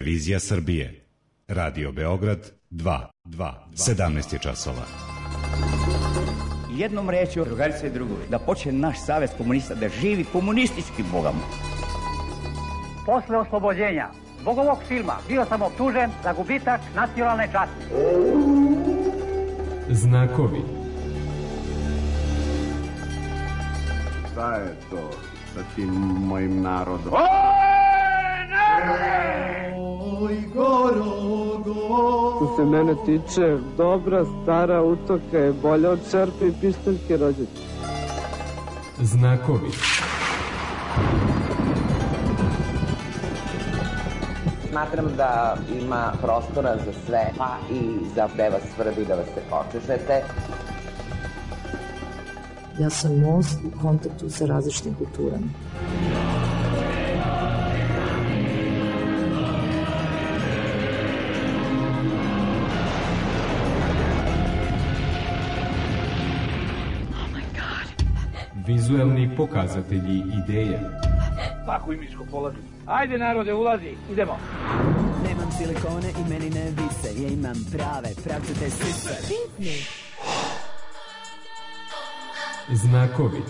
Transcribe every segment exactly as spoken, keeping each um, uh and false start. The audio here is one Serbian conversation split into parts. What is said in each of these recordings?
Televizija Srbije. Radio Beograd dva. sedamnaest je časova. Jednom rečju, drugarice i drugovi, da počne naš savez komunista da živi komunistički bogama. Posle oslobođenja, zbog ovog filma, bio sam optužen za gubitak nacionalne časti. Znakovi. Šta je to sa tim mojim narodom? Oj, Gorogo! Što se mene tiče, dobra stara utoka je bolja od čerpe i pištaljke rođačke. Znakovi. Smatram da ima prostora za sve, pa i za da vas svrbi, da vas se počešete. Ja sam most u kontaktu sa različitim kulturama. Vizuelni pokazatelji ideje. Svaku imičku polazim. Ajde narode, ulazi, idemo. Nemam silikone i meni ne vise, ja imam prave, pravcate sise. Pitni. Znakovi.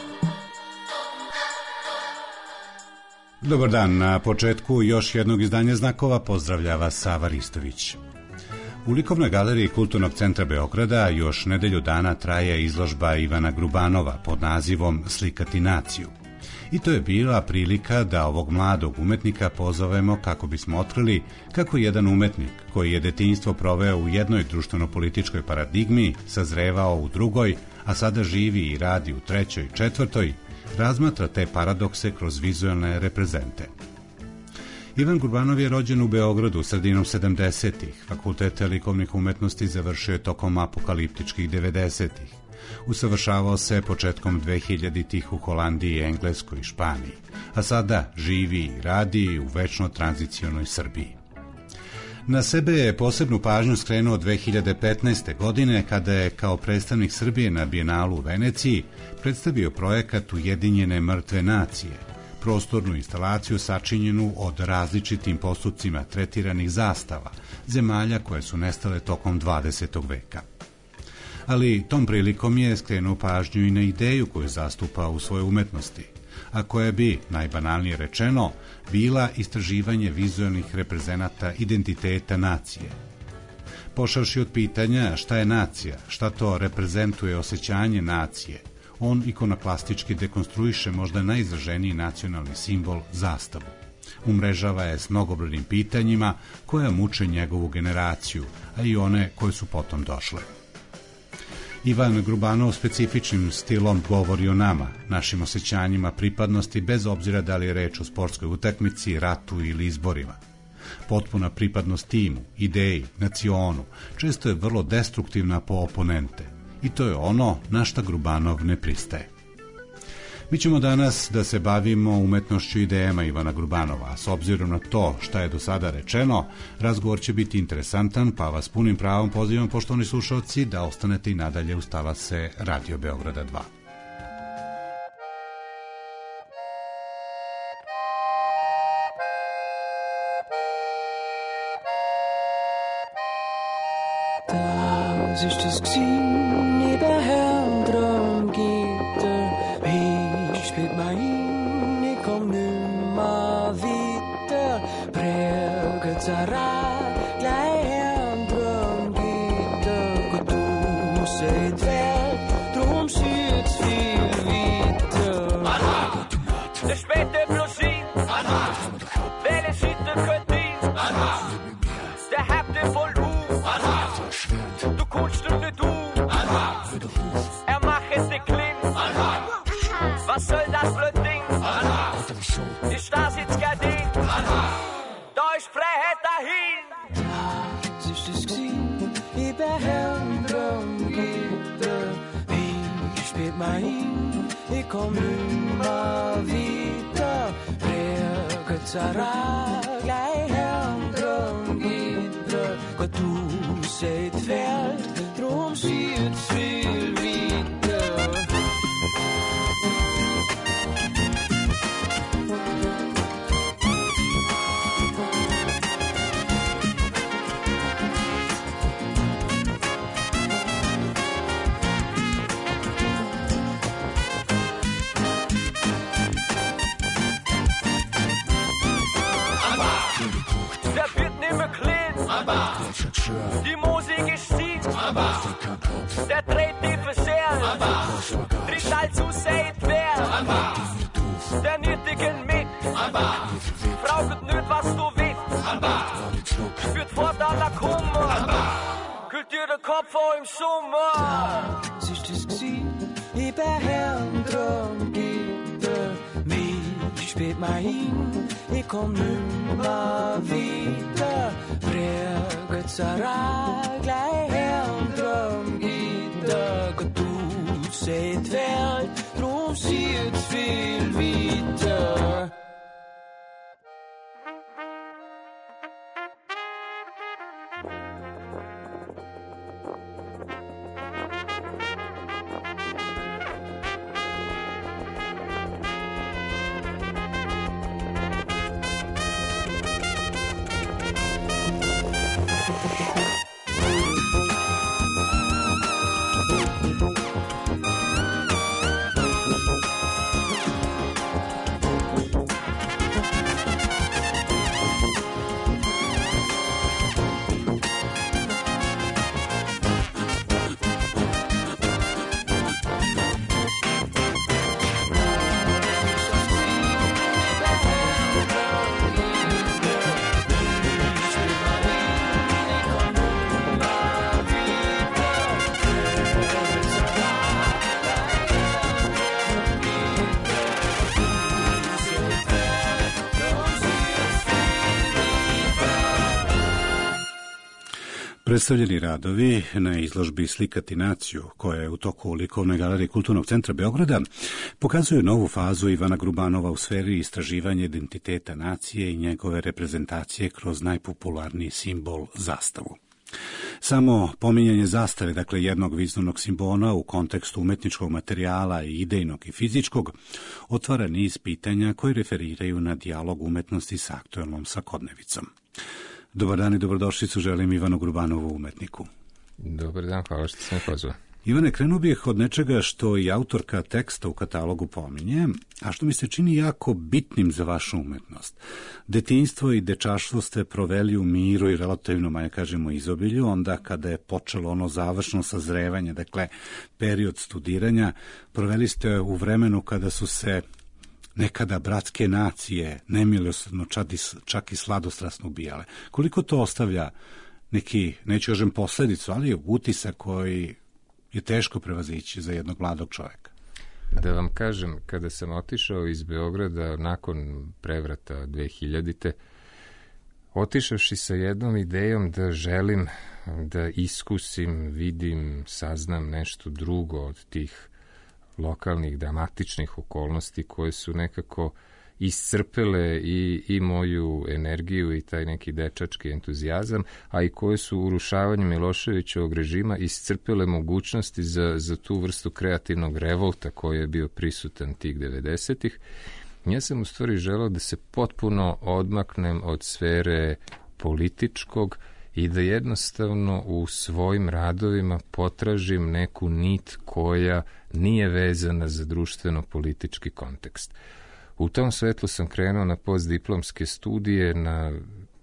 Dobar dan, na početku još jednog izdanja Znakova pozdravlja vas Sava Ristović. U Likovnoj galeriji Kulturnog centra Beograda još nedelju dana traje izložba Ivana Grubanova pod nazivom Slikati naciju. I to je bila prilika da ovog mladog umetnika pozovemo kako bismo otkrili kako jedan umetnik koji je detinjstvo proveo u jednoj društveno-političkoj paradigmi, sazrevao u drugoj, a sada živi i radi u trećoj, četvrtoj, razmatra te paradokse kroz vizualne reprezente. Ivan Grubanov je rođen u Beogradu sredinom sedamdesetih. Fakultete likovnih umetnosti završio je tokom apokaliptičkih devedesetih. Usavršavao se početkom dvehiljaditih u Holandiji, Engleskoj i Španiji, a sada živi i radi u večno tranzicionoj Srbiji. Na sebe je posebnu pažnju skrenuo dve hiljade petnaeste. godine kada je kao predstavnik Srbije na Bijenalu u Veneciji predstavio projekat Ujedinjene mrtve nacije, prostornu instalaciju sačinjenu od različitim postupcima tretiranih zastava, zemalja koje su nestale tokom dvadesetog veka. Ali tom prilikom je skrenuo pažnju i na ideju koju zastupa u svojoj umetnosti, a koja bi, najbanalnije rečeno, bila istraživanje vizualnih reprezenata identiteta nacije. Pošavši od pitanja šta je nacija, šta to reprezentuje osjećanje nacije, on ikonoklastički dekonstruiše možda najizraženiji nacionalni simbol, zastavu. Umrežava je s mnogobrojnim pitanjima koja muče njegovu generaciju, a i one koje su potom došle. Ivan Grubanov specifičnim stilom govori o nama, našim osjećanjima pripadnosti bez obzira da li je reč o sportskoj utakmici, ratu ili izborima. Potpuna pripadnost timu, ideji, nacionu, često je vrlo destruktivna po oponente. I to je ono na šta Grubanov ne pristaje. Mi ćemo danas da se bavimo umetnošću i idejama Ivana Grubanova, a s obzirom na to šta je do sada rečeno, razgovor će biti interesantan, pa vas punim pravom pozivam, poštovani slušalci, da ostanete i nadalje uz talase Radio Beograda dva. Das ist das Gsin, überhaupt drum geht ich spielt mein, ich komm nimmer wieder, prägt Zarat, gleich Herrn drum geht gut du seht Welt, drum sieht's viel wieder. Der späte Blusin, welche Schütte könnt ihr, der habt ihr voll du kunst du nicht du, er macht es nicht klein, was soll das blöd Ding, die Stasi-Skadin, da ist Freiheit dahin. Das ist das Gsin, über Herrn drum geht ich spielt mal hin, ich komm nimmer wieder, prägt Zara, gleich Herrn drum geht Gott du seht Welt, drum sieht's viel wieder. der wird nimmer clean. Die Musik ist schief, der dreht die Versehen, tritt all zu seid wer, der nötigen mit, fragt nicht was du willst, spürt fort an der Kummer, kühlt dir den Kopf vor im Sommer. Was ist das gsi? Ich bin Herrn drum Gitter, mich spät mal hin, ich komm nimmer wieder, präget Sarah gleich Herrn drum Gitter, Gott du seht Welt, drum sieht's viel weiter. Predstavljeni radovi na izložbi Slikati naciju, koja je u toku u Likovnoj galeriji Kulturnog centra Beograda, pokazuju novu fazu Ivana Grubanova u sferi istraživanja identiteta nacije i njegove reprezentacije kroz najpopularniji simbol zastavu. Samo pominjanje zastave, dakle jednog vizualnog simbola u kontekstu umetničkog materijala i idejnog i fizičkog, otvara niz pitanja koji referiraju na dijalog umetnosti sa aktuelnom svakodnevicom. Dobar dan i dobrodošlicu želim Ivanu Grubanovu, umetniku. Dobar dan, hvala što ste me pozvali. Ivane, krenuo bih od nečega što i autorka teksta u katalogu pominje, a što mi se čini jako bitnim za vašu umetnost. Detinjstvo i dečaštvo ste proveli u miru i relativno, ja kažemo, izobilju, onda kada je počelo ono završno sazrevanje, dakle period studiranja, proveli ste u vremenu kada su se nekada bratske nacije nemilosrdno čak i sladostrasno ubijale. Koliko to ostavlja neki, neću kažem posledicu, ali je utisak koji je teško prevazići za jednog mladog čovjeka? Da vam kažem, kada sam otišao iz Beograda nakon prevrata dve hiljadite. otišavši sa jednom idejom da želim da iskusim, vidim, saznam nešto drugo od tih lokalnih dramatičnih okolnosti koje su nekako iscrpele i, i moju energiju i taj neki dečački entuzijazam, a i koje su urušavanjem Miloševićevog režima iscrpele mogućnosti za, za tu vrstu kreativnog revolta koji je bio prisutan tih devedesetih. Ja sam u stvari želeo da se potpuno odmaknem od sfere političkog i da jednostavno u svojim radovima potražim neku nit koja nije vezana za društveno-politički kontekst. U tom svetlu sam krenuo na postdiplomske studije na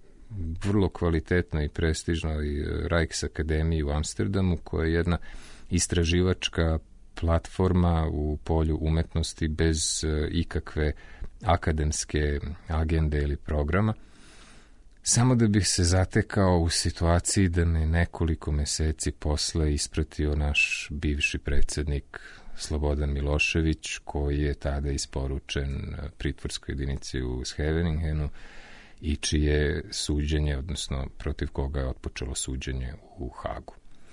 vrlo kvalitetnoj i prestižnoj Rijksakademiji u Amsterdamu, koja je jedna istraživačka platforma u polju umetnosti bez ikakve akademske agende ili programa, samo da bih se zatekao u situaciji da me nekoliko meseci posle ispratio naš bivši predsjednik Slobodan Milošević, koji je tada isporučen pritvorskoj jedinici u Scheveningenu i čije suđenje, odnosno protiv koga je otpočelo suđenje u Hagu.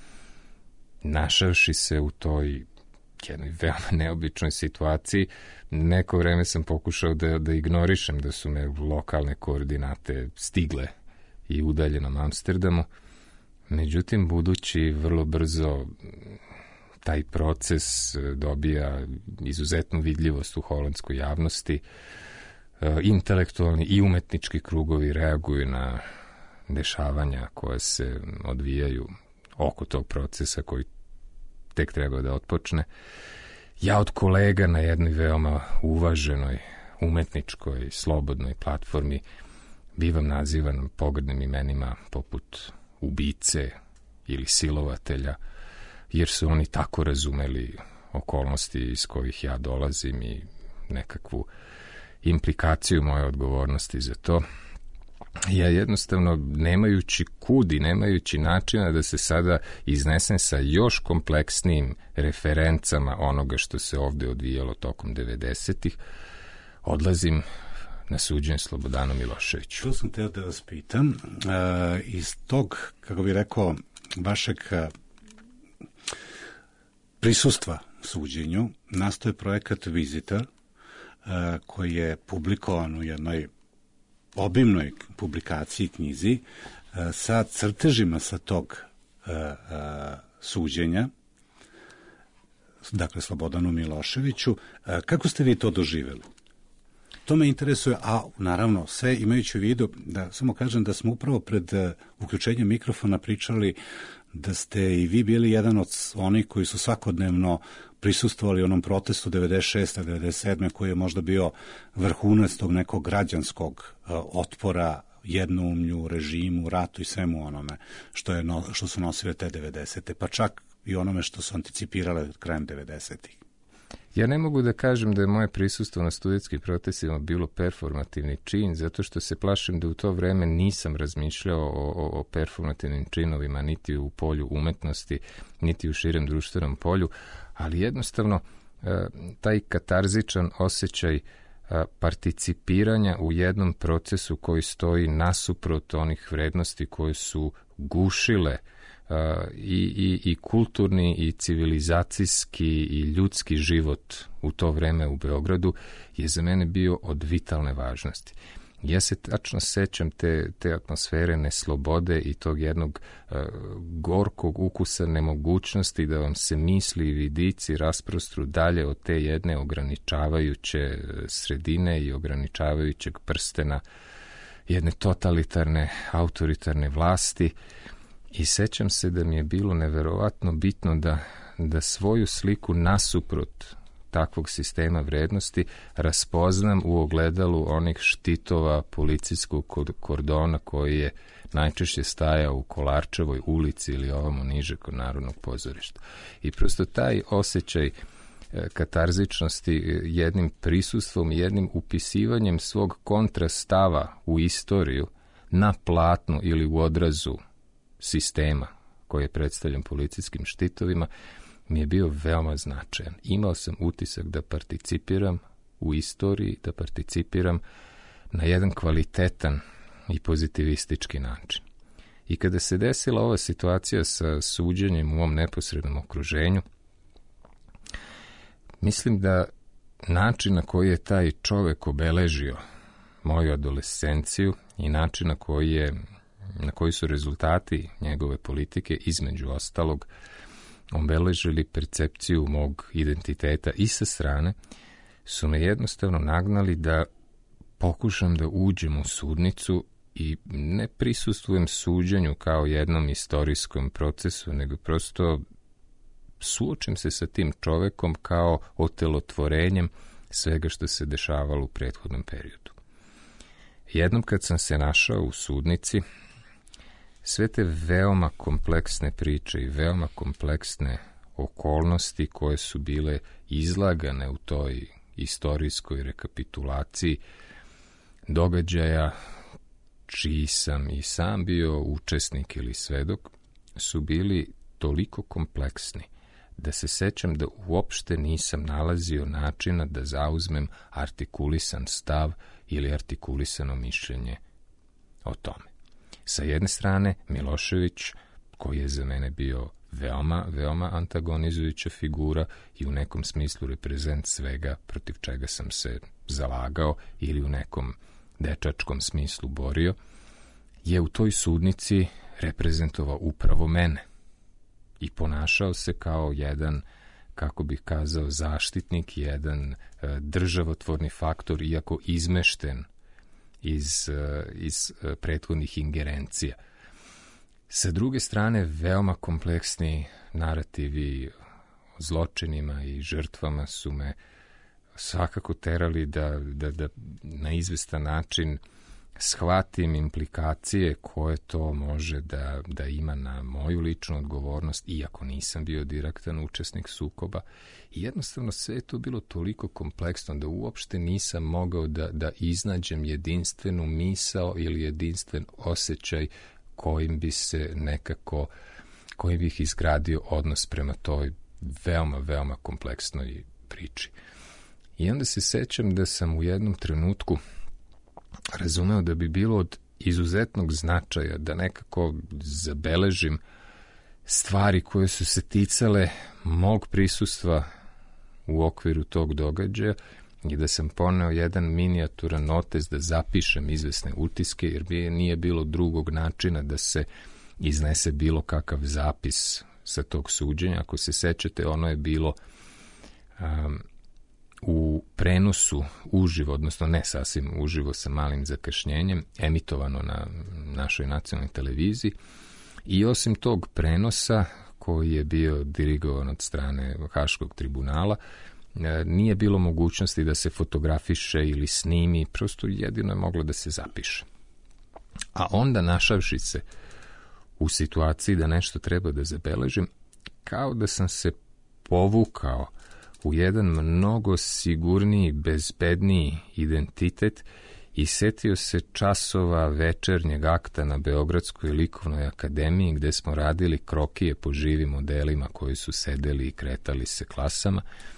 Našavši se u toj jednoj veoma neobičnoj situaciji, neko vreme sam pokušao da, da ignorišem da su me lokalne koordinate stigle i udaljenom Amsterdamu. Međutim, budući vrlo brzo taj proces dobija izuzetnu vidljivost u holandskoj javnosti, intelektualni i umetnički krugovi reaguju na dešavanja koje se odvijaju oko tog procesa koji tek treba da otpočne. Ja od kolega na jednoj veoma uvaženoj umetničkoj slobodnoj platformi bivam nazivan pogrdnim imenima poput ubice ili silovatelja, jer su oni tako razumeli okolnosti iz kojih ja dolazim i nekakvu implikaciju moje odgovornosti za to. Ja jednostavno, nemajući kudi, nemajući načina da se sada iznesem sa još kompleksnijim referencama onoga što se ovde odvijalo tokom devedesetih, odlazim na suđenje Slobodanu Miloševiću. To sam teo da vas pitam. Uh, iz tog, kako bih rekao, vašeg uh, prisustva suđenju nastoje projekat Visitor, uh, koji je publikovan u jednoj obimnoj publikaciji, knjizi, uh, sa crtežima sa tog uh, uh, suđenja, dakle Slobodanu Miloševiću. Uh, kako ste vi to doživjeli? To me interesuje, a naravno sve imajući u vidu, da samo kažem da smo upravo pred uh, uključenjem mikrofona pričali da ste i vi bili jedan od onih koji su svakodnevno prisustvovali onom protestu devedeset šeste devedeset sedme koji je možda bio vrhunac tog nekog građanskog uh, otpora jednoumlju, režimu, ratu i svemu onome što, je no, što su nosile te devedesete, pa čak i onome što su anticipirale krajem devedesetih. Ja ne mogu da kažem da je moje prisustvo na studentskim protestima bilo performativni čin, zato što se plašim da u to vreme nisam razmišljao o, o, o performativnim činovima, niti u polju umetnosti, niti u širem društvenom polju, ali jednostavno taj katarzičan osjećaj participiranja u jednom procesu koji stoji nasuprot onih vrednosti koje su gušile Uh, i, i, i kulturni i civilizacijski i ljudski život u to vreme u Beogradu je za mene bio od vitalne važnosti. Ja se tačno sećam te, te atmosfere neslobode i tog jednog uh, gorkog ukusa nemogućnosti da vam se misli i vidici rasprostru dalje od te jedne ograničavajuće sredine i ograničavajućeg prstena jedne totalitarne, autoritarne vlasti. I sećam se da mi je bilo neverovatno bitno da, da svoju sliku nasuprot takvog sistema vrednosti raspoznam u ogledalu onih štitova policijskog kordona koji je najčešće stajao u Kolarčevoj ulici ili ovamo niže kod Narodnog pozorišta. I prosto taj osjećaj katarzičnosti jednim prisustvom, jednim upisivanjem svog kontrastava u istoriju na platnu ili u odrazu sistema koji je predstavljen policijskim štitovima mi je bio veoma značajan. Imao sam utisak da participiram u istoriji, da participiram na jedan kvalitetan i pozitivistički način. I kada se desila ova situacija sa suđenjem u mom neposrednom okruženju, mislim da način na koji je taj čovek obeležio moju adolescenciju i način na koji je na koji su rezultati njegove politike, između ostalog, obeležili percepciju mog identiteta i sa strane, su me jednostavno nagnali da pokušam da uđem u sudnicu i ne prisustvujem suđenju kao jednom istorijskom procesu, nego prosto suočim se sa tim čovekom kao otelotvorenjem svega što se dešavalo u prethodnom periodu. Jednom kad sam se našao u sudnici, sve te veoma kompleksne priče i veoma kompleksne okolnosti koje su bile izlagane u toj istorijskoj rekapitulaciji događaja čiji sam i sam bio učesnik ili svedok, su bili toliko kompleksni da se sećam da uopšte nisam nalazio načina da zauzmem artikulisan stav ili artikulisano mišljenje o tome. Sa jedne strane, Milošević, koji je za mene bio veoma, veoma antagonizujuća figura i u nekom smislu reprezent svega protiv čega sam se zalagao ili u nekom dečačkom smislu borio, je u toj sudnici reprezentovao upravo mene i ponašao se kao jedan, kako bih kazao, zaštitnik, jedan e, državotvorni faktor, iako izmešten iz, iz prethodnih ingerencija. Sa druge strane, veoma kompleksni narativi o zločinima i žrtvama su me svakako terali da, da, da na izvestan način shvatim implikacije koje to može da, da ima na moju ličnu odgovornost, iako nisam bio direktan učesnik sukoba. I jednostavno sve je to bilo toliko kompleksno da uopšte nisam mogao da, da iznađem jedinstvenu misao ili jedinstven osjećaj kojim bi se nekako, kojim bih izgradio odnos prema toj veoma, veoma kompleksnoj priči. I onda se sećam da sam u jednom trenutku razumeo da bi bilo od izuzetnog značaja da nekako zabeležim stvari koje su se ticale mog prisustva u okviru tog događaja i da sam poneo jedan minijaturan notes da zapišem izvesne utiske, jer bi nije bilo drugog načina da se iznese bilo kakav zapis sa tog suđenja. Ako se sećate, ono je bilo um, u prenosu uživo, odnosno ne sasvim uživo sa malim zakašnjenjem, emitovano na našoj nacionalnoj televiziji. I osim tog prenosa, koji je bio dirigovan od strane Haškog tribunala, nije bilo mogućnosti da se fotografiše ili snimi, prosto jedino je moglo da se zapiše. A onda, našavši se u situaciji da nešto treba da zabeležim, kao da sam se povukao u jedan mnogo sigurniji, bezbedniji identitet i setio se časova večernjeg akta na Beogradskoj likovnoj akademiji, gde smo radili krokije po živim modelima koji su sedeli i kretali se klasama.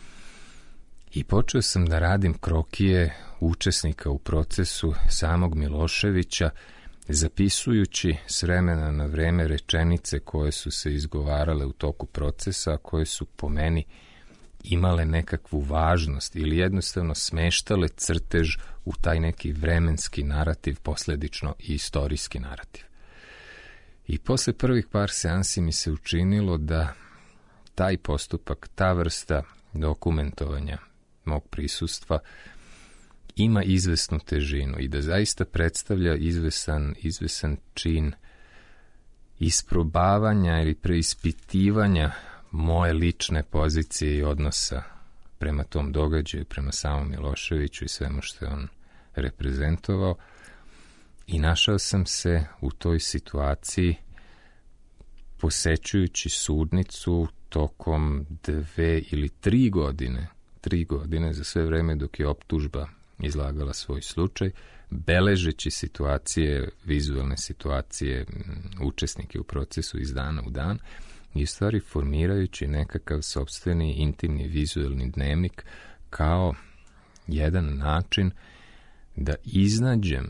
I počeo sam da radim krokije učesnika u procesu samog Miloševića, zapisujući s vremena na vreme rečenice koje su se izgovarale u toku procesa, koje su po meni imale nekakvu važnost ili jednostavno smeštale crtež u taj neki vremenski narativ, posledično i istorijski narativ. I posle prvih par seansi mi se učinilo da taj postupak, ta vrsta dokumentovanja mog prisustva ima izvesnu težinu i da zaista predstavlja izvesan, izvesan čin isprobavanja ili preispitivanja moje lične pozicije i odnosa prema tom događaju, prema samom Miloševiću i svemu što je on reprezentovao. I našao sam se u toj situaciji posećujući sudnicu tokom dve ili tri godine, tri godine za sve vreme dok je optužba izlagala svoj slučaj, beležeći situacije, vizualne situacije, učesnike u procesu iz dana u dan, i u stvari formirajući nekakav sopstveni, intimni, vizualni dnevnik kao jedan način da iznađem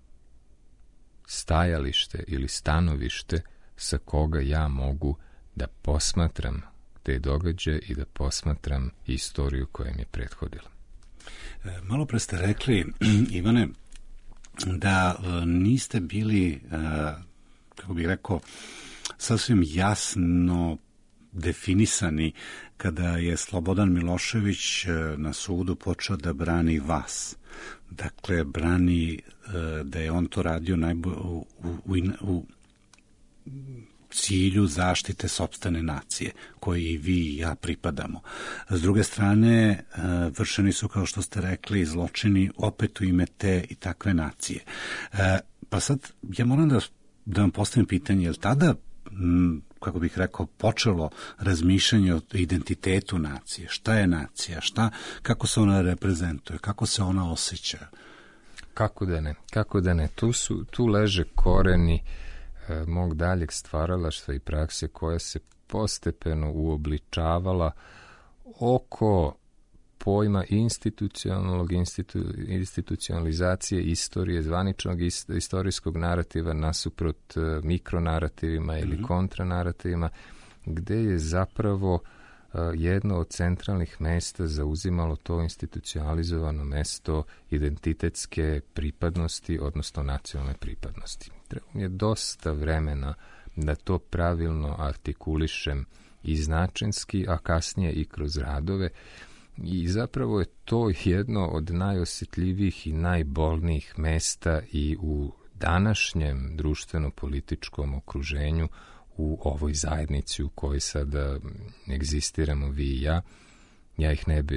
stajalište ili stanovište sa koga ja mogu da posmatram te događaje i da posmatram istoriju koja mi je prethodila. Malo pre ste rekli, Ivane, da niste bili, kako bih rekao, sasvim jasno definisani kada je Slobodan Milošević na sudu počeo da brani vas. Dakle, brani da je on to radio najbolje u, u, u cilju zaštite sopstvene nacije, koji i vi i ja pripadamo. S druge strane, vršeni su, kao što ste rekli, zločini opet u ime te i takve nacije. Pa sad, ja moram da, da vam postavim pitanje, je li tada, kako bih rekao, počelo razmišljanje o identitetu nacije? Šta je nacija? Šta, kako se ona reprezentuje? Kako se ona osjeća? Kako da ne? Kako da ne? Tu, su, tu leže koreni e, mog daljeg stvaralaštva i prakse koja se postepeno uobličavala oko pojma institucionalnog institu, institucionalizacije istorije, zvaničnog ist, istorijskog narativa nasuprot uh, mikronarativima ili mm-hmm. kontranarativima, gde je zapravo uh, jedno od centralnih mesta zauzimalo to institucionalizovano mesto identitetske pripadnosti, odnosno nacionalne pripadnosti. Treba mi je dosta vremena da to pravilno artikulišem i značinski, a kasnije i kroz radove. I zapravo je to jedno od najosjetljivijih i najbolnijih mesta i u današnjem društveno-političkom okruženju u ovoj zajednici u kojoj sada egzistiramo vi i ja. Ja ih ne bi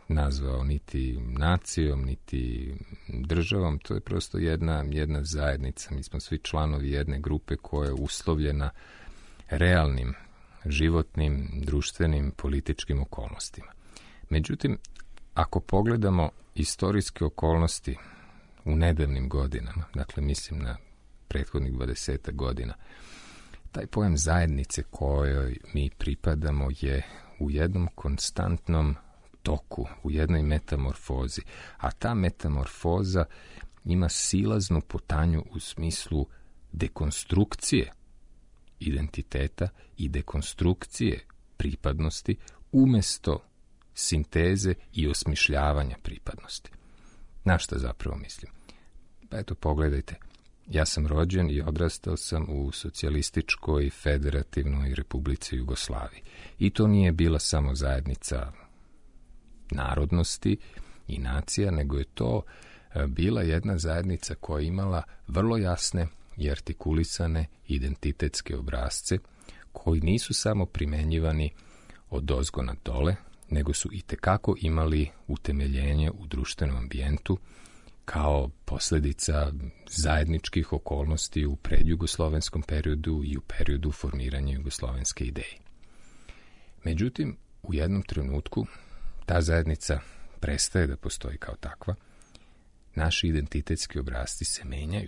nazvao niti nacijom, niti državom, to je prosto jedna, jedna zajednica. Mi smo svi članovi jedne grupe koja je uslovljena realnim, životnim, društvenim, političkim okolnostima. Međutim, ako pogledamo istorijske okolnosti u nedavnim godinama, dakle mislim na prethodnih dvadesetak godina, taj pojam zajednice kojoj mi pripadamo je u jednom konstantnom toku, u jednoj metamorfozi, a ta metamorfoza ima silaznu putanju u smislu dekonstrukcije identiteta i dekonstrukcije pripadnosti umesto sinteze i osmišljavanja pripadnosti. Na šta zapravo mislim? Pa eto, pogledajte. Ja sam rođen i odrastao sam u socijalističkoj federativnoj Republici Jugoslaviji. I to nije bila samo zajednica narodnosti i nacija, nego je to bila jedna zajednica koja je imala vrlo jasne i artikulisane identitetske obrasce koji nisu samo primenjivani od ozgo na dole, nego su i tekako imali utemeljenje u društvenom ambijentu kao posljedica zajedničkih okolnosti u predjugoslovenskom periodu i u periodu formiranja jugoslovenske ideje. Međutim, u jednom trenutku ta zajednica prestaje da postoji kao takva, naši identitetski obrasci se menjaju.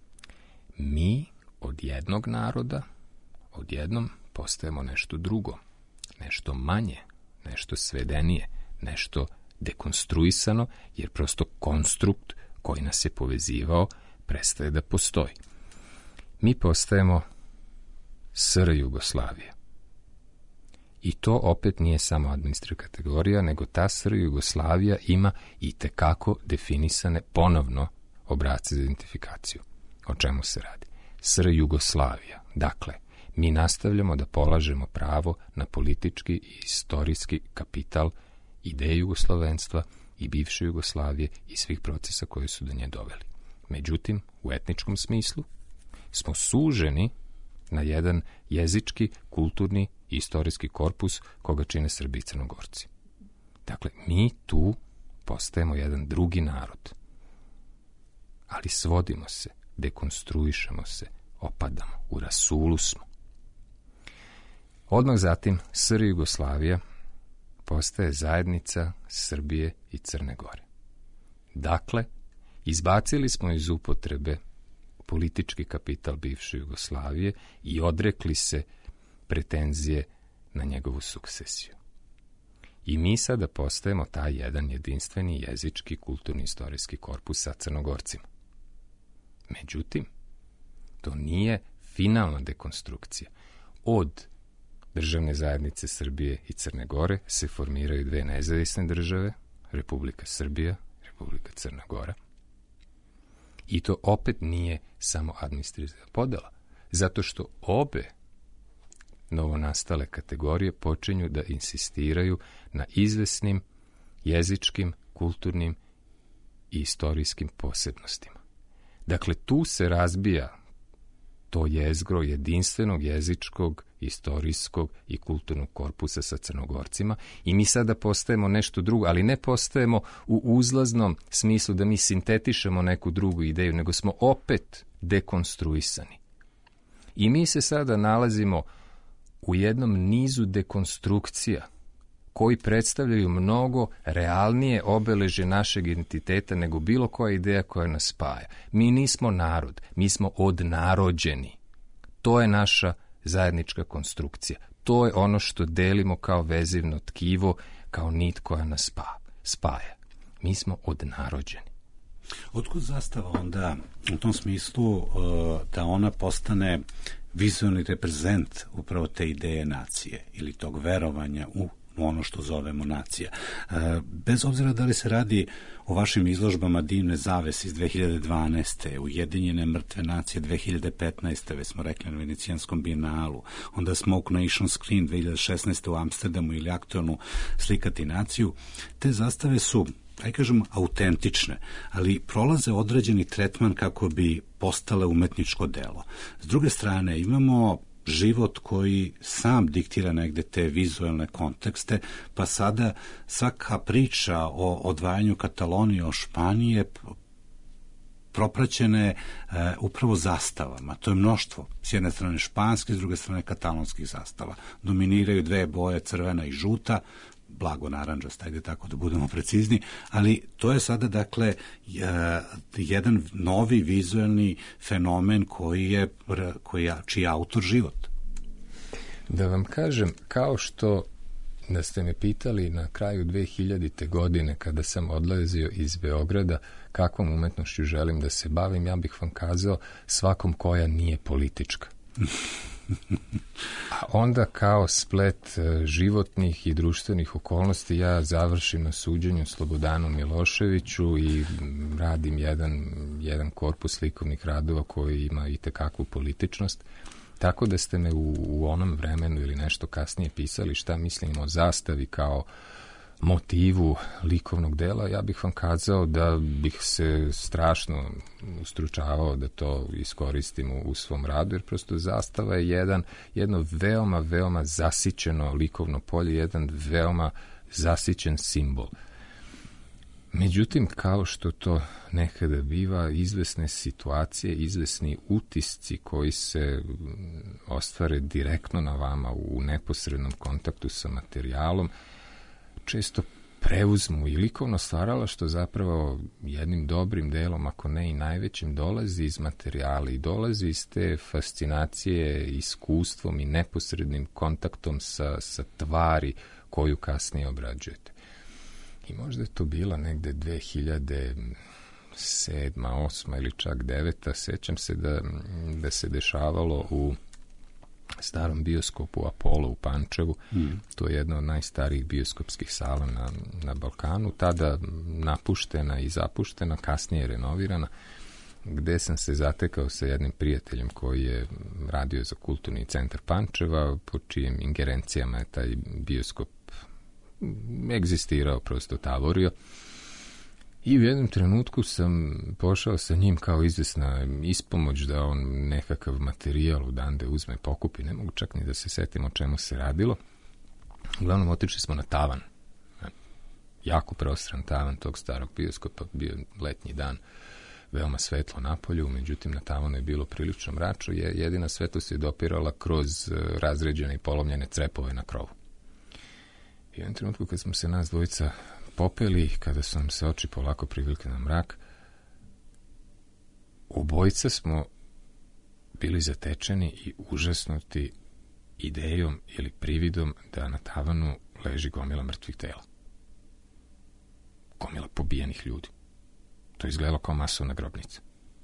Mi od jednog naroda odjednom postajemo nešto drugo, nešto manje, nešto svedenije, nešto dekonstruisano, jer prosto konstrukt koji nas je povezivao prestaje da postoji. Mi postajemo S R Jugoslavije. I to opet nije samo administrativna kategorija, nego ta S R Jugoslavija ima i tekako definisane ponovno obrasce za identifikaciju. O čemu se radi? S R Jugoslavija. Dakle, mi nastavljamo da polažemo pravo na politički i istorijski kapital ideje jugoslovenstva i bivše Jugoslavije i svih procesa koji su do nje doveli. Međutim, u etničkom smislu smo suženi na jedan jezički, kulturni i istorijski korpus koga čine Srbi i Crnogorci. Dakle, mi tu postajemo jedan drugi narod. Ali svodimo se, dekonstruišemo se, opadamo, u rasulu smo. Odmah zatim S R Jugoslavija postaje zajednica Srbije i Crne Gore. Dakle, izbacili smo iz upotrebe politički kapital bivše Jugoslavije i odrekli se pretenzije na njegovu sukcesiju. I mi sada postajemo taj jedan jedinstveni jezički, kulturni, istorijski korpus sa Crnogorcima. Međutim, to nije finalna dekonstrukcija. Od državne zajednice Srbije i Crne Gore se formiraju dve nezavisne države, Republika Srbija, Republika Crna Gora. I to opet nije samo administrativna podela, zato što obe novonastale kategorije počinju da insistiraju na izvesnim jezičkim, kulturnim i istorijskim posebnostima. Dakle, tu se razbija to jezgro jedinstvenog jezičkog, istorijskog i kulturnog korpusa sa Crnogorcima i mi sada postajemo nešto drugo, ali ne postajemo u uzlaznom smislu da mi sintetišemo neku drugu ideju, nego smo opet dekonstruisani. I mi se sada nalazimo u jednom nizu dekonstrukcija koji predstavljaju mnogo realnije obeležje našeg identiteta nego bilo koja ideja koja nas spaja. Mi nismo narod, mi smo odnarođeni. To je naša zajednička konstrukcija. To je ono što delimo kao vezivno tkivo, kao nit koja nas spaja. Mi smo odnarođeni. Otkud zastava onda u tom smislu da ona postane vizualni reprezent upravo te ideje nacije ili tog verovanja u ono što zovemo nacija. Bez obzira da li se radi o vašim izložbama Divne zavese iz dve hiljade dvanaeste. Ujedinjene mrtve nacije dve hiljade petnaeste. Već smo rekli na Venecijanskom bijenalu, onda Smoke Nation Screen dve hiljade šesnaeste. u Amsterdamu ili aktualnu Slikati naciju. Te zastave su, aj kažem, autentične, ali prolaze određeni tretman kako bi postale umetničko delo. S druge strane, imamo život koji sam diktira negde te vizualne kontekste, pa sada svaka priča o odvajanju Katalonije od Španije propraćene e, upravo zastavama. To je mnoštvo. S jedne strane španske, s druge strane katalonskih zastava. Dominiraju dve boje, crvena i žuta, blago naranđasta, ajde tako da budemo precizni, ali to je sada, dakle, jedan novi vizualni fenomen koji je, koji je, čiji je autor život. Da vam kažem, kao što da ste me pitali na kraju dve hiljadite. godine kada sam odlazio iz Beograda kakvom umetnošću želim da se bavim, ja bih vam kazao svakom koja nije politička. A onda kao splet životnih i društvenih okolnosti ja završim na suđenju Slobodanu Miloševiću i radim jedan, jedan korpus likovnih radova koji ima i tekakvu političnost. Tako da ste me u, u onom vremenu ili nešto kasnije pisali šta mislim o zastavi kao motivu likovnog dela, ja bih vam kazao da bih se strašno ustručavao da to iskoristim u, u svom radu, jer prosto zastava je jedan, jedno veoma, veoma zasićeno likovno polje, jedan veoma zasićen simbol. Međutim, kao što to nekada biva, izvesne situacije, izvesni utisci koji se ostvare direktno na vama u neposrednom kontaktu sa materijalom, često preuzmu i likovno stvaralaštvo zapravo jednim dobrim delom, ako ne i najvećim, dolazi iz materijala i dolazi iz te fascinacije iskustvom i neposrednim kontaktom sa, sa tvari koju kasnije obrađujete. I možda je to bila negde dve hiljade sedma, osma ili čak deveta. Sećam se da, da se dešavalo u starom bioskopu Apollo u Pančevu. Mm. To je jedna od najstarijih bioskopskih sala na, na Balkanu. Tada napuštena i zapuštena, kasnije renovirana, gde sam se zatekao sa jednim prijateljem koji je radio za Kulturni centar Pančeva, po čijim ingerencijama je taj bioskop egzistirao, prosto tavorio. I u jednom trenutku sam pošao sa njim kao izvesna ispomoć da on nekakav materijal odande uzme, pokupi. Ne mogu čak ni da se setim o čemu se radilo. Uglavnom, otišli smo na tavan. Jako prostran tavan tog starog bioskopa, bio letnji dan, veoma svetlo napolju, međutim na tavanu je bilo prilično mračno, je jedina svetlost je dopirala kroz razređene i polomljene crepove na krovu. I u jednom trenutku kad smo se nas dvojica popeli, kada su nam se oči polako privikli na mrak, obojica smo bili zatečeni i užasnuti idejom ili prividom da na tavanu leži gomila mrtvih tela. Gomila pobijenih ljudi. To je izgledalo kao masovna grobnica.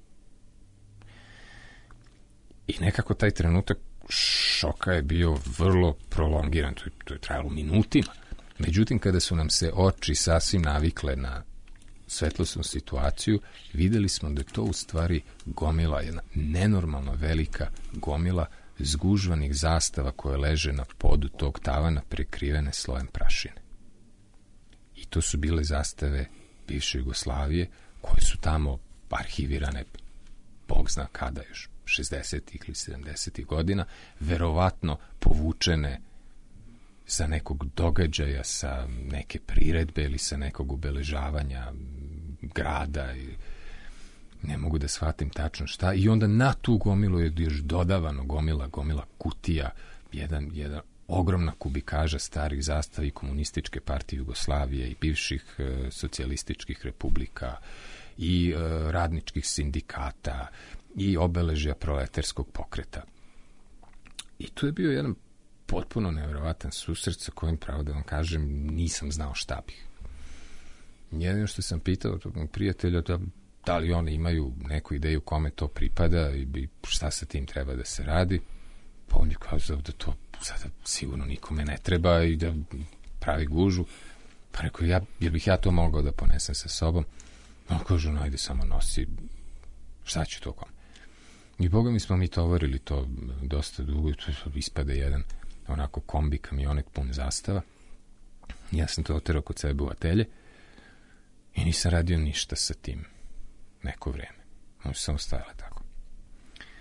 I nekako taj trenutak šoka je bio vrlo prolongiran, to je, to je trajalo minutima. Međutim, kada su nam se oči sasvim navikle na svetlosnu situaciju, videli smo da je to u stvari gomila, jedna nenormalno velika gomila zgužvanih zastava koje leže na podu tog tavana prekrivene slojem prašine. I to su bile zastave bivše Jugoslavije koje su tamo arhivirane, bog zna kada još, šezdesetih ili sedamdesetih godina, verovatno povučene sa nekog događaja, sa neke priredbe ili sa nekog obeležavanja grada i ne mogu da shvatim tačno šta. I onda na tu gomilu je još dodavano gomila, gomila kutija, jedan, jedan ogromna kubikaža starih zastava i komunističke partije Jugoslavije i bivših e, socijalističkih republika i e, radničkih sindikata i obeležja proletarskog pokreta. I tu je bio jedan potpuno nevjerovatan susret sa kojim, pravo da vam kažem, nisam znao šta bih. Jedino što sam pitao tog prijatelja da, da li oni imaju neku ideju kome to pripada i šta sa tim treba da se radi, pa on je kazao da to sada sigurno nikome ne treba i da pravi gužu. Pa rekao, ja, jer bih ja to mogao da ponesem sa sobom. On kaže, no, ajde samo nosi, šta ću to kome? I boga mi smo mi tovarili to dosta dugo i to ispade jedan onako kombi kamionet pun zastava. Ja sam to oterao kod sebe u atelje i nisam radio ništa sa tim neko vreme. Ono samo stajale tako.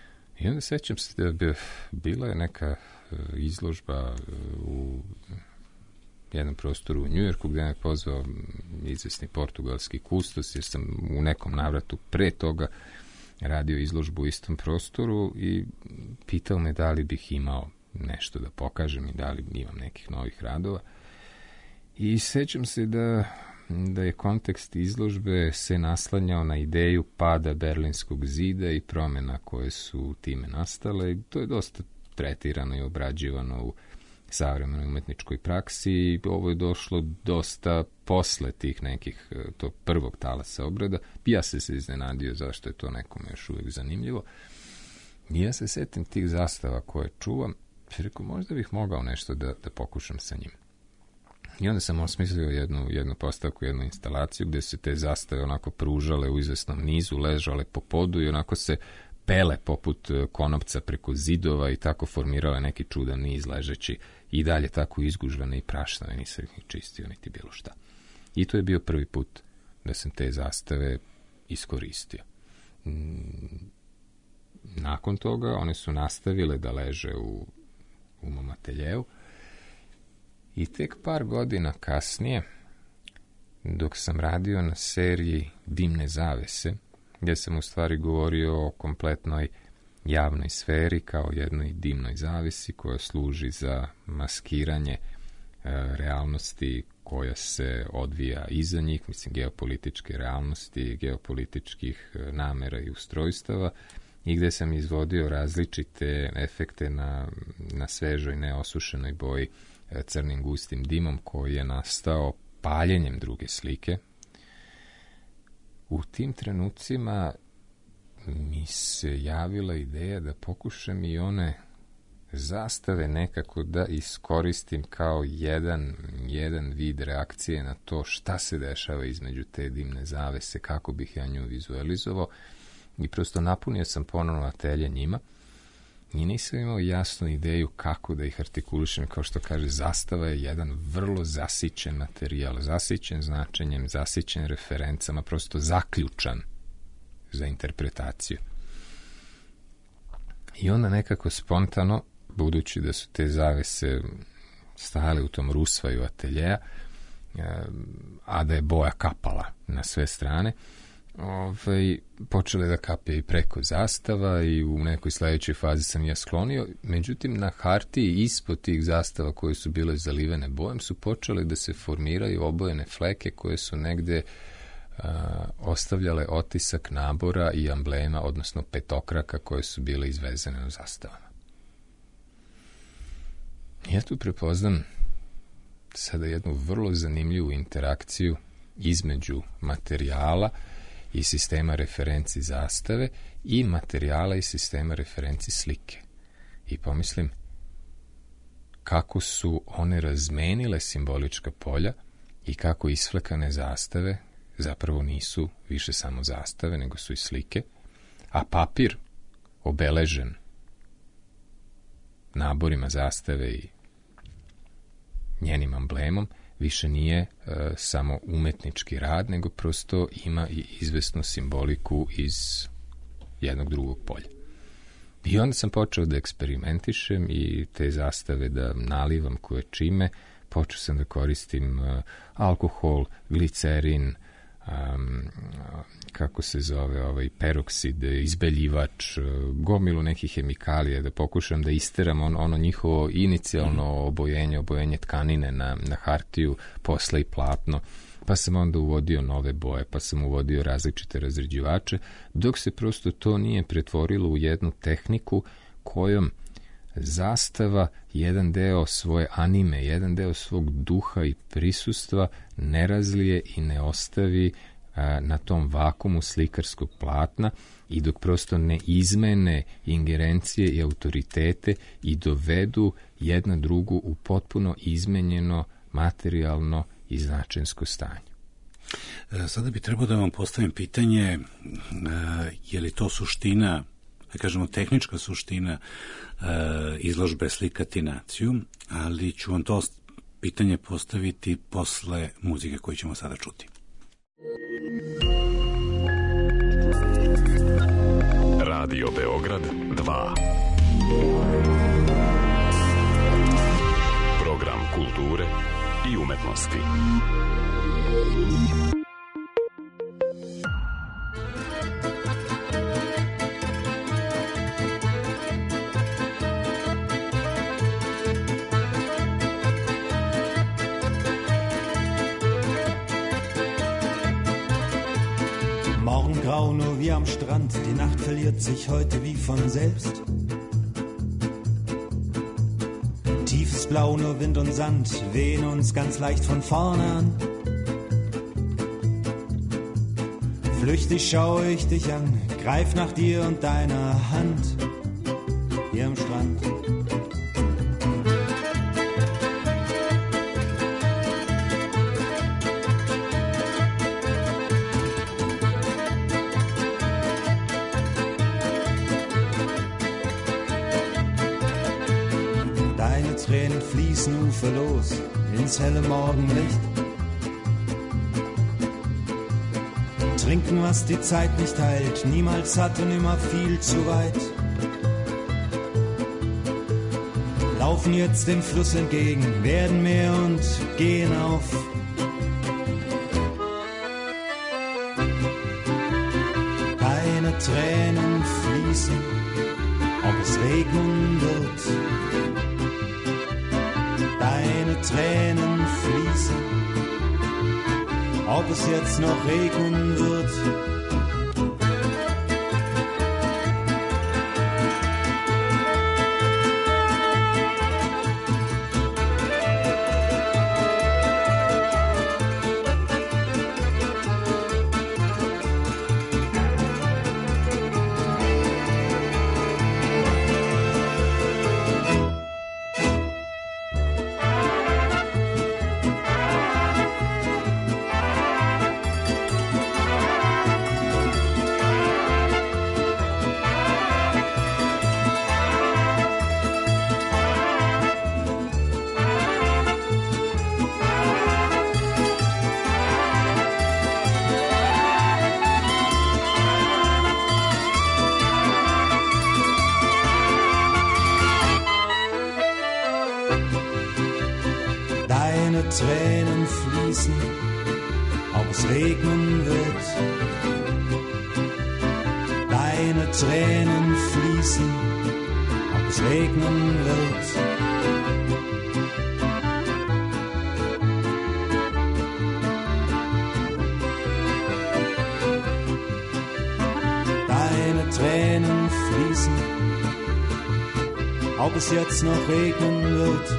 I onda sećam se da bi bila je neka izložba u jednom prostoru u Njujorku gde me pozvao izvesni portugalski kustos, jer sam u nekom navratu pre toga radio izložbu u istom prostoru i pitao me da li bih imao nešto da pokažem i da li imam nekih novih radova. I sećam se da, da je kontekst izložbe se naslanjao na ideju pada Berlinskog zida i promjena koje su time nastale. To je dosta tretirano i obrađivano u savremenoj umetničkoj praksi i ovo je došlo dosta posle tih nekih, tog prvog talasa obrada. Ja se se iznenadio zašto je to nekome još uvijek zanimljivo. I ja se setim tih zastava koje čuvam, i rekao, možda bih mogao nešto da, da pokušam sa njim. I onda sam osmislio jednu, jednu postavku, jednu instalaciju gde se te zastave onako pružale u izvesnom nizu, ležale po podu i onako se pele poput konopca preko zidova i tako formirale neki čudan niz ležeći i dalje tako izgužvane i prašnave, nisam ih čistio niti bilo šta. I to je bio prvi put da sam te zastave iskoristio. Nakon toga one su nastavile da leže u, u mom ateljeu i tek par godina kasnije, dok sam radio na seriji Dimne zavese, gdje sam u stvari govorio o kompletnoj javnoj sferi kao jednoj dimnoj zavisi koja služi za maskiranje e, realnosti koja se odvija iza njih, mislim geopolitičke realnosti, geopolitičkih namera i ustrojstava, i gdje sam izvodio različite efekte na, na svežoj, neosušenoj boji e, crnim gustim dimom koji je nastao paljenjem druge slike. U tim trenucima mi se javila ideja da pokušam i one zastave nekako da iskoristim kao jedan, jedan vid reakcije na to šta se dešava između te dimne zavese, kako bih ja nju vizualizovao. I prosto napunio sam ponovno atelje njima i nisam imao jasnu ideju kako da ih artikulišem. Kao što kaže, zastava je jedan vrlo zasićen materijal, zasićen značenjem, zasićen referencama, prosto zaključan za interpretaciju. I onda nekako spontano, budući da su te zavese stajale u tom rusvaju ateljeja, a da je boja kapala na sve strane, Ovaj, počele da kape i preko zastava i u nekoj sledećoj fazi sam ja sklonio. Međutim, na hartiji ispod tih zastava koje su bile zalivene bojem su počele da se formiraju obojene fleke koje su negde a, ostavljale otisak nabora i amblema, odnosno petokraka koje su bile izvezene u zastavama. Ja tu prepoznam sada jednu vrlo zanimljivu interakciju između materijala i sistema referenci zastave i materijala i sistema referenci slike. I pomislim kako su one razmenile simbolička polja i kako isflekane zastave zapravo nisu više samo zastave, nego su i slike, a papir obeležen naborima zastave i njenim amblemom više nije e, samo umetnički rad, nego prosto ima i izvesnu simboliku iz jednog drugog polja. I onda sam počeo da eksperimentišem i te zastave da nalivam koje čime. Počeo sam da koristim e, alkohol, glicerin, um, kako se zove, ovaj peroksid, izbeljivač, gomilu nekih hemikalija, da pokušam da isteram on, ono njihovo inicijalno obojenje, obojenje tkanine na, na hartiju, posle i platno, pa sam onda uvodio nove boje, pa sam uvodio različite razređivače, dok se prosto to nije pretvorilo u jednu tehniku kojom zastava jedan deo svoje anime, jedan deo svog duha i prisustva ne razlije i ne ostavi a, na tom vakumu slikarskog platna, i dok prosto ne izmene ingerencije i autoritete i dovedu jedna drugu u potpuno izmenjeno materijalno i značensko stanje. Sada bi trebao da vam postavim pitanje, je li to suština, da kažemo tehnička suština izložbe Slikati naciju, ali ću vam to pitanje postaviti posle muzike koju ćemo sada čuti. Radio Beograd dva. Program kulture i umetnosti. Morgengrau nur wie am Strand, die Nacht verliert sich heute wie von selbst. Tiefes Blau, nur Wind und Sand wehen uns ganz leicht von vorne an. Flüchtig schaue ich dich an, greif nach dir und deiner Hand hier am Strand. Tränen fließen uferlos ins helle Morgenlicht. Trinken, was die Zeit nicht heilt, niemals hat und immer viel zu weit. Laufen jetzt dem Fluss entgegen, werden mehr und gehen auf. Deine Tränen fließen, ob es regnen wird. Deine Tränen fließen, ob es jetzt noch regnen wird. Tränen fließen, ob es regnen wird. Deine Tränen fließen, ob es regnen wird. Deine Tränen fließen, ob es jetzt noch regnen wird.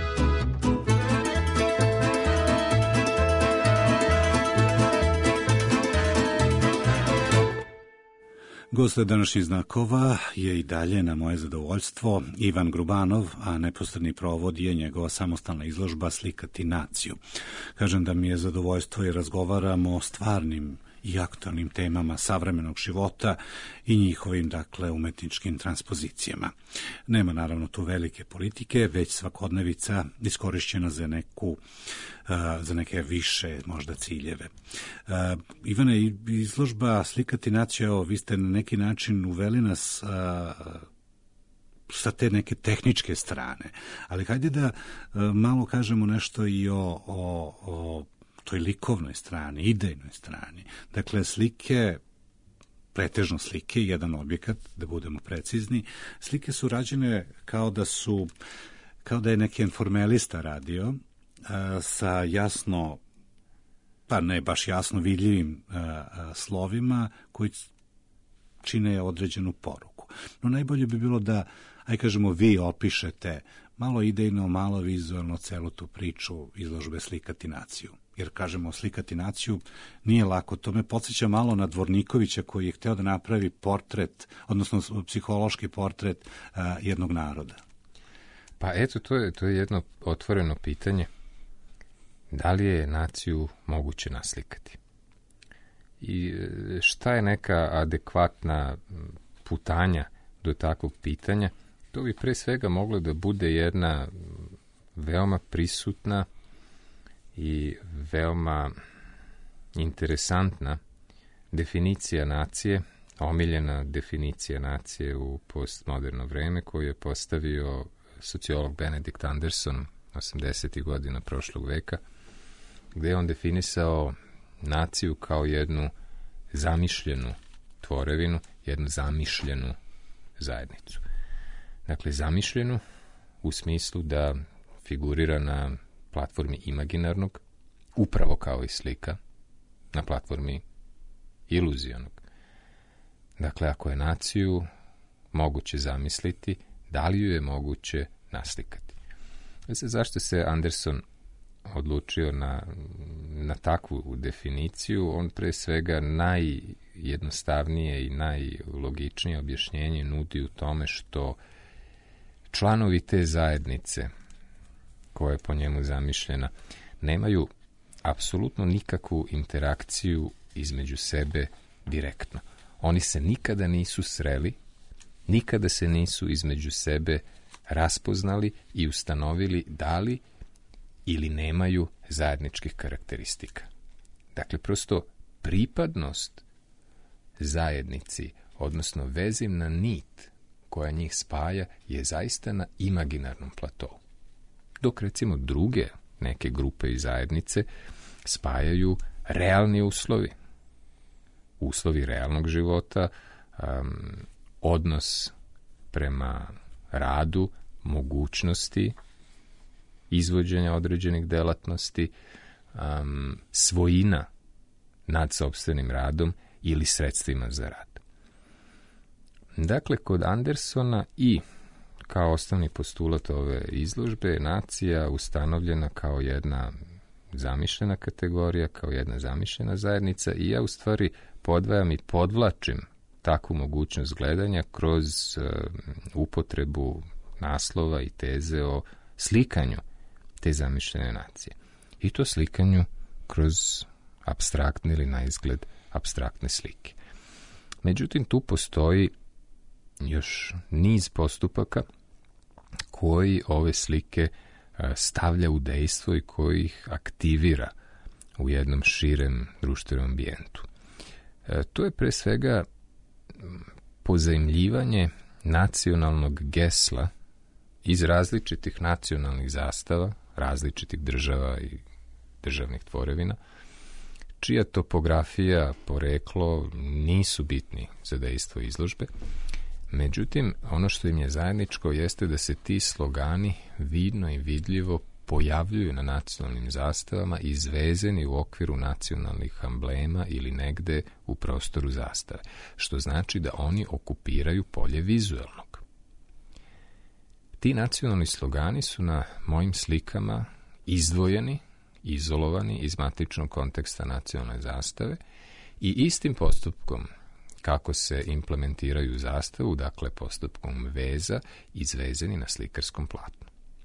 Gost današnjih znakova je i dalje na moje zadovoljstvo Ivan Grubanov, a neposredni provod je njegova samostalna izložba Slikati naciju. Kažem da mi je zadovoljstvo i razgovaramo o stvarnim i aktualnim temama savremenog života i njihovim, dakle, umetničkim transpozicijama. Nema naravno tu velike politike, već svakodnevica iskorišćena za neku, za neke više možda ciljeve. Ivane, izložba Slikati naciju, evo, vi ste na neki način uveli nas sa te neke tehničke strane, ali hajde da malo kažemo nešto i o, o, o toj likovnoj strani, idejnoj strani. Dakle, slike, pretežno slike, jedan objekat, da budemo precizni, slike su rađene kao da su, kao da je neki informalista radio, a, sa jasno, pa ne baš jasno vidljivim a, a, slovima koji čine određenu poruku. No najbolje bi bilo da, aj kažemo, vi opišete malo idejno, malo vizualno celu tu priču izložbe Slikati naciju. Jer, kažemo, slikati naciju nije lako. To me podsjeća malo na Dvornikovića koji je hteo da napravi portret, odnosno psihološki portret a, jednog naroda. Pa eto, to je, to je jedno otvoreno pitanje. Da li je naciju moguće naslikati? I šta je neka adekvatna putanja do takvog pitanja? To bi pre svega moglo da bude jedna veoma prisutna i veoma interesantna definicija nacije, omiljena definicija nacije u postmoderno vreme koju je postavio sociolog Benedict Anderson osamdesetih godina prošlog veka, gde je on definisao naciju kao jednu zamišljenu tvorevinu, jednu zamišljenu zajednicu. Dakle, zamišljenu u smislu da figurira na platformi imaginarnog, upravo kao i slika na platformi iluzionog. Dakle, ako je naciju moguće zamisliti, da li ju je moguće naslikati? Znači, zašto se Anderson odlučio na, na takvu definiciju? On pre svega najjednostavnije i najlogičnije objašnjenje nudi u tome što članovi te zajednice, koja je po njemu zamišljena, nemaju apsolutno nikakvu interakciju između sebe direktno. Oni se nikada nisu sreli, nikada se nisu između sebe raspoznali i ustanovili da li ili nemaju zajedničkih karakteristika. Dakle, prosto pripadnost zajednici, odnosno vezivna nit koja njih spaja, je zaista na imaginarnom platovu. Dok, recimo, druge neke grupe i zajednice spajaju realni uslovi. Uslovi realnog života, um, odnos prema radu, mogućnosti izvođenja određenih delatnosti, um, svojina nad sopstvenim radom ili sredstvima za rad. Dakle, kod Andersona i kao osnovni postulat ove izložbe, nacija ustanovljena kao jedna zamišljena kategorija, kao jedna zamišljena zajednica, i ja u stvari podvajam i podvlačim takvu mogućnost gledanja kroz uh, upotrebu naslova i teze o slikanju te zamišljene nacije. I to slikanju kroz apstraktne ili na izgled apstraktne slike. Međutim, tu postoji još niz postupaka koji ove slike stavlja u dejstvo i koji ih aktivira u jednom širem društvenom ambijentu. To je pre svega pozajmljivanje nacionalnog gesla iz različitih nacionalnih zastava, različitih država i državnih tvorevina, čija topografija, poreklo nisu bitni za dejstvo izložbe. Međutim, ono što im je zajedničko jeste da se ti slogani vidno i vidljivo pojavljuju na nacionalnim zastavama, izvezeni u okviru nacionalnih amblema ili negde u prostoru zastave, što znači da oni okupiraju polje vizuelnog. Ti nacionalni slogani su na mojim slikama izdvojeni, izolovani iz matičnog konteksta nacionalne zastave i istim postupkom kako se implementiraju u zastavu, dakle postupkom veza, izvezeni na slikarskom platnu.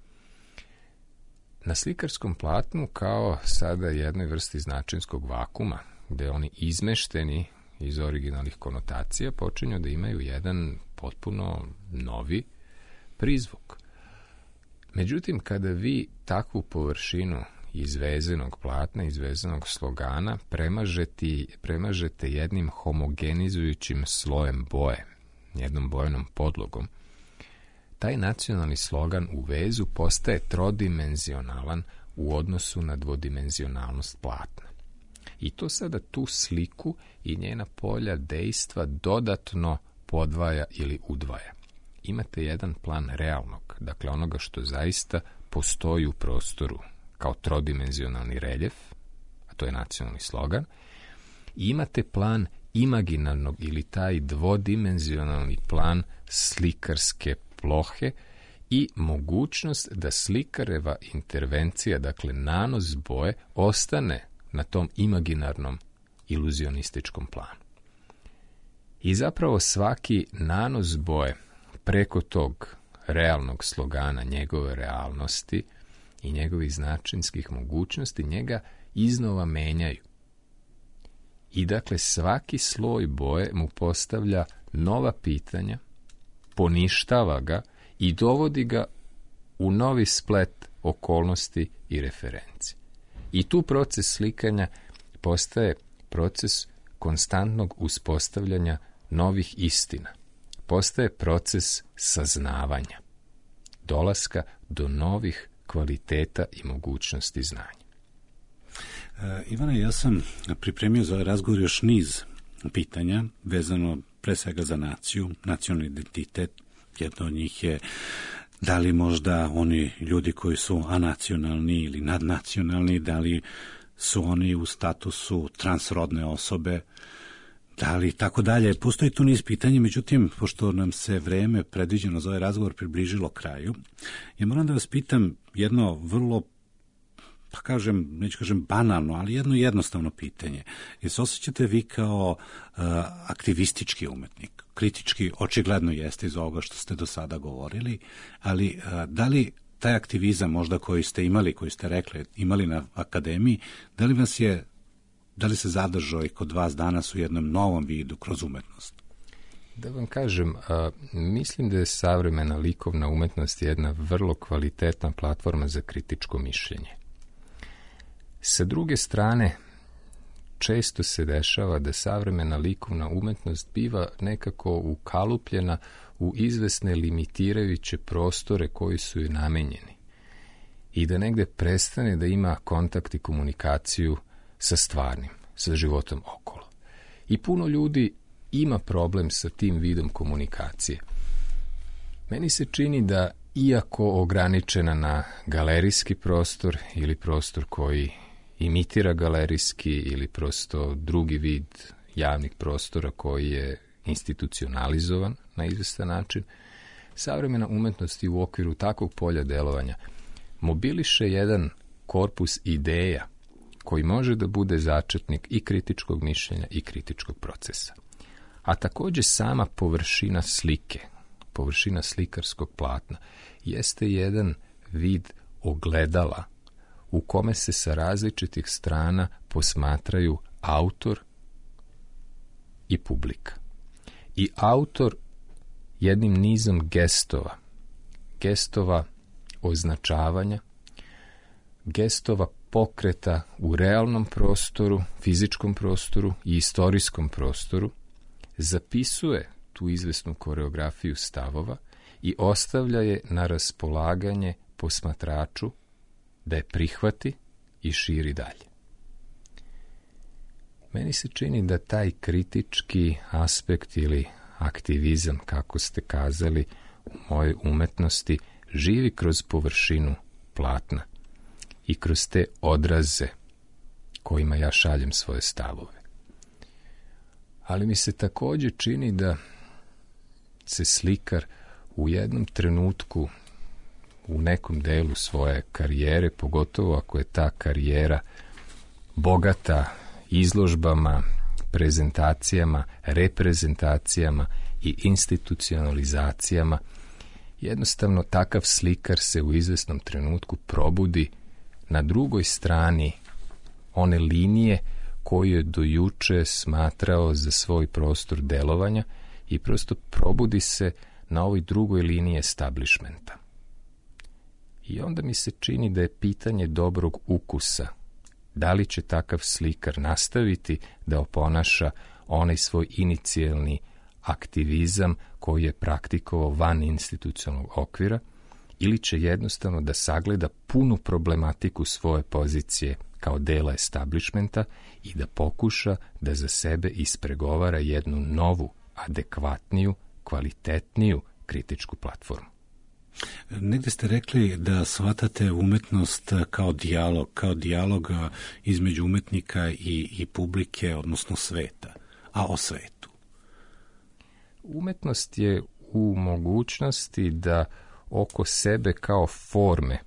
Na slikarskom platnu, kao sada jednoj vrsti značenskog vakuma, gde oni izmešteni iz originalnih konotacija počinju da imaju jedan potpuno novi prizvuk. Međutim, kada vi takvu površinu izvezenog platna, izvezenog slogana premažete, premažete jednim homogenizujućim slojem boje, jednom bojenom podlogom, taj nacionalni slogan u vezu postaje trodimenzionalan u odnosu na dvodimenzionalnost platna. I to sada tu sliku i njena polja dejstva dodatno podvaja ili udvaja. Imate jedan plan realnog, dakle onoga što zaista postoji u prostoru kao trodimenzionalni reljef, a to je nacionalni slogan, i imate plan imaginarnog ili taj dvodimenzionalni plan slikarske plohe i mogućnost da slikareva intervencija, dakle nanos boje, ostane na tom imaginarnom iluzionističkom planu. I zapravo svaki nanos boje preko tog realnog slogana, njegove realnosti i njegovih značinskih mogućnosti njega iznova menjaju. I dakle svaki sloj boje mu postavlja nova pitanja, poništava ga i dovodi ga u novi splet okolnosti i referenci. I tu proces slikanja postaje proces konstantnog uspostavljanja novih istina, postaje proces saznavanja, dolaska do novih kvaliteta i mogućnosti znanja. E, Ivana, ja sam pripremio za ovaj razgovor još niz pitanja vezano pre svega za naciju, nacionalni identitet. Jedno od njih je da li možda oni ljudi koji su anacionalni ili nadnacionalni, da li su oni u statusu transrodne osobe, da li tako dalje. Postoji tu niz pitanja, međutim, pošto nam se vreme predviđeno za ovaj razgovor približilo kraju, ja moram da vas pitam jedno vrlo, pa kažem, neću kažem banalno, ali jedno jednostavno pitanje. Jer se osjećate vi kao uh, aktivistički umetnik? Kritički očigledno jeste iz ovoga što ste do sada govorili, ali uh, da li taj aktivizam možda koji ste imali, koji ste rekli, imali na akademiji, da li vas je, da li se zadržao i kod vas danas u jednom novom vidu kroz umetnost? Da vam kažem, a, mislim da je savremena likovna umetnost jedna vrlo kvalitetna platforma za kritičko mišljenje. Sa druge strane, često se dešava da savremena likovna umetnost biva nekako ukalupljena u izvesne limitirajuće prostore koji su joj namenjeni i da negde prestane da ima kontakt i komunikaciju sa stvarnim, sa životom okolo. I puno ljudi ima problem sa tim vidom komunikacije. Meni se čini da, iako ograničena na galerijski prostor ili prostor koji imitira galerijski ili prosto drugi vid javnih prostora koji je institucionalizovan na izvestan način, savremena umetnost i u okviru takvog polja delovanja mobiliše jedan korpus ideja koji može da bude začetnik i kritičkog mišljenja i kritičkog procesa. A takođe sama površina slike, površina slikarskog platna, jeste jedan vid ogledala u kome se sa različitih strana posmatraju autor i publika. I autor jednim nizom gestova, gestova označavanja, gestova pokreta u realnom prostoru, fizičkom prostoru i istorijskom prostoru, zapisuje tu izvesnu koreografiju stavova i ostavlja je na raspolaganje posmatraču da je prihvati i širi dalje. Meni se čini da taj kritički aspekt ili aktivizam, kako ste kazali, u mojoj umetnosti živi kroz površinu platna i kroz te odraze kojima ja šaljem svoje stavove. Ali mi se takođe čini da se slikar u jednom trenutku, u nekom delu svoje karijere, pogotovo ako je ta karijera bogata izložbama, prezentacijama, reprezentacijama i institucionalizacijama, jednostavno takav slikar se u izvesnom trenutku probudi na drugoj strani one linije koju je do juče smatrao za svoj prostor delovanja i prosto probudi se na ovoj drugoj liniji establishmenta. I onda mi se čini da je pitanje dobrog ukusa, da li će takav slikar nastaviti da oponaša onaj svoj inicijalni aktivizam koji je praktikovao van institucionalnog okvira, ili će jednostavno da sagleda punu problematiku svoje pozicije kao dela establishmenta i da pokuša da za sebe ispregovara jednu novu, adekvatniju, kvalitetniju kritičku platformu. Negde ste rekli da shvatate umetnost kao dijalog, kao dijalog između umetnika i, i publike, odnosno sveta, a o svetu. Umetnost je u mogućnosti da oko sebe kao forme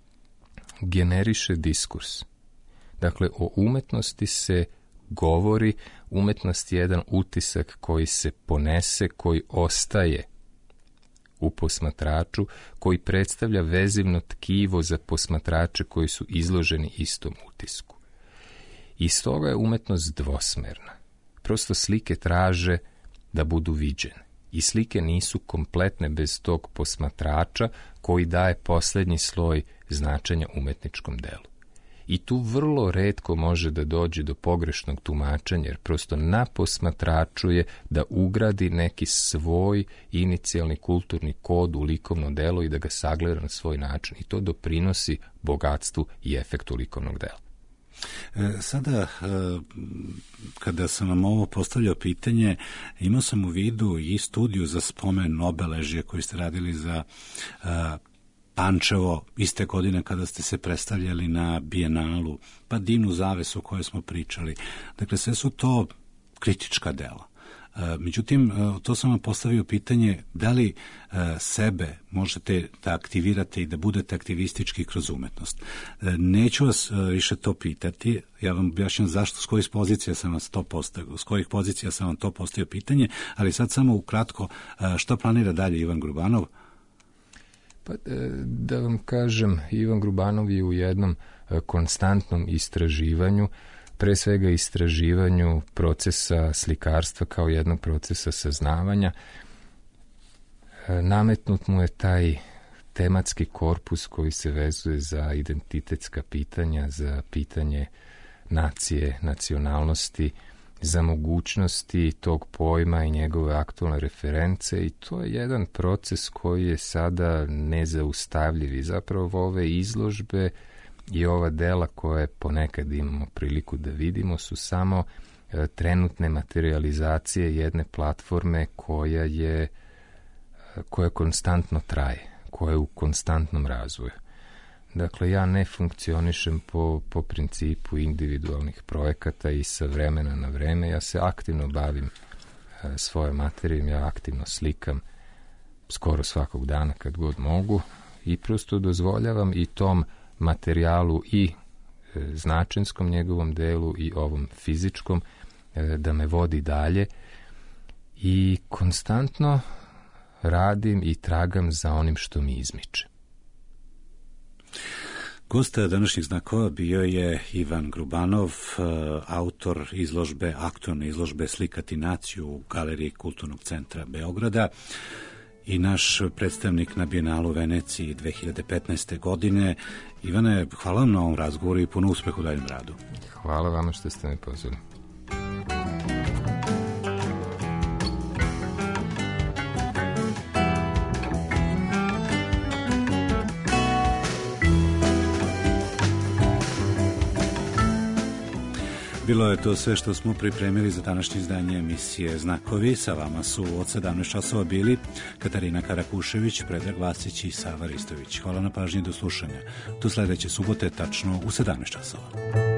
generiše diskurs. Dakle, o umetnosti se govori, umetnost je jedan utisak koji se ponese, koji ostaje u posmatraču, koji predstavlja vezivno tkivo za posmatrače koji su izloženi istom utisku. I stoga je umetnost dvosmerna. Prosto slike traže da budu viđene. I slike nisu kompletne bez tog posmatrača koji daje poslednji sloj značenja umetničkom delu. I tu vrlo retko može da dođe do pogrešnog tumačenja, jer prosto na posmatraču je da ugradi neki svoj inicijalni kulturni kod u likovno delo i da ga sagleda na svoj način. I to doprinosi bogatstvu i efektu likovnog dela. E, sada, e, kada sam vam ovo postavljao pitanje, imao sam u vidu i studiju za spomen obeležje koji ste radili za e, Pančevo iste godine kada ste se predstavljali na Bijenalu, pa Dimnu zavesu o kojoj smo pričali. Dakle, sve su to kritička dela. Međutim, to sam vam postavio pitanje, da li sebe možete da aktivirate i da budete aktivistički kroz umetnost. Neću vas više to pitati, ja vam objašnjam zašto, s kojih pozicija sam vas to postavio, s kojih pozicija sam vam to postavio pitanje, ali sad samo ukratko, što planira dalje Ivan Grubanov? Pa, da vam kažem, Ivan Grubanov je u jednom konstantnom istraživanju, pre svega istraživanju procesa slikarstva kao jednog procesa saznavanja. Nametnut mu je taj tematski korpus koji se vezuje za identitetska pitanja, za pitanje nacije, nacionalnosti, za mogućnosti tog pojma i njegove aktualne reference, i to je jedan proces koji je sada nezaustavljiv i zapravo ove izložbe i ova dela koje ponekad imamo priliku da vidimo su samo e, trenutne materializacije jedne platforme koja je koja konstantno traje, koja je u konstantnom razvoju. Dakle, ja ne funkcionišem po, po principu individualnih projekata i sa vremena na vreme. Ja se aktivno bavim e, svojom materijom, ja aktivno slikam skoro svakog dana kad god mogu i prosto dozvoljavam i tom materijalu i e, značenskom njegovom delu i ovom fizičkom e, da me vodi dalje i konstantno radim i tragam za onim što mi izmiče. Gost današnjih znakova bio je Ivan Grubanov, autor izložbe, aktualne izložbe Slikati naciju u Galeriji Kulturnog centra Beograda i naš predstavnik na Bijenalu u Veneciji dve hiljade petnaeste. godine. Ivane, hvala vam na ovom razgovoru i puno uspeha u daljem radu. Hvala vama što ste me pozvali. Bilo je to sve što smo pripremili za današnje izdanje emisije Znakovi. Sa vama su od sedamnaest časova bili Katarina Karakušević, Predrag Vasić i Sava Ristović. Hvala na pažnji, do slušanja. Do sledeće subote, tačno u sedamnaest časova.